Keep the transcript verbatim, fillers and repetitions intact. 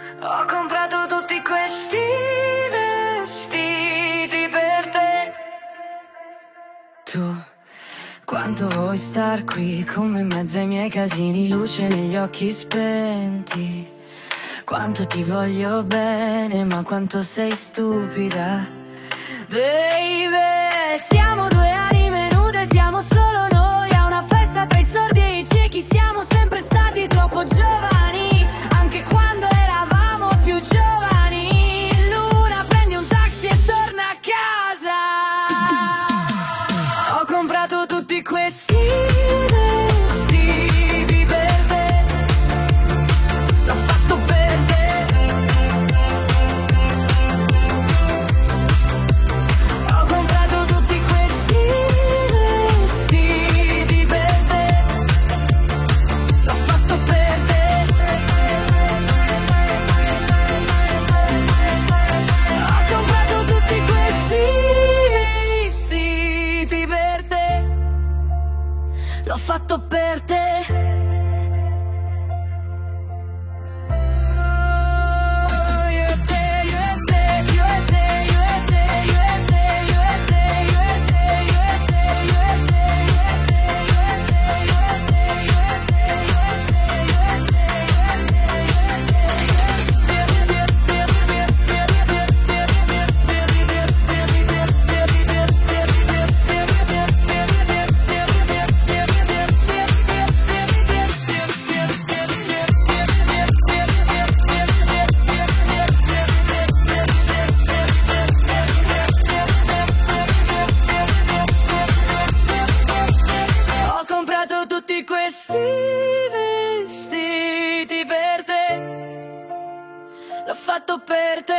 Ho comprato tutti questi vestiti per te. Tu, quanto vuoi star qui come in mezzo ai miei casini, luce negli occhi spenti. Quanto ti voglio bene, ma quanto sei stupida. Baby, siamo due anime nude, siamo solo noi a una festa tra i sordi e i ciechi. Siamo sempre stati troppo giovani, anche quando eravamo più giovani. Luna, prendi un taxi e torna a casa. Ho comprato tutti questi vestiti per te. L'ho fatto per te. Ho comprato tutti questi vestiti per te. L'ho fatto per te. Ho comprato tutti questi vestiti per te. L'ho fatto per te. Ho comprato tutti questi vestiti per te. L'ho fatto per te.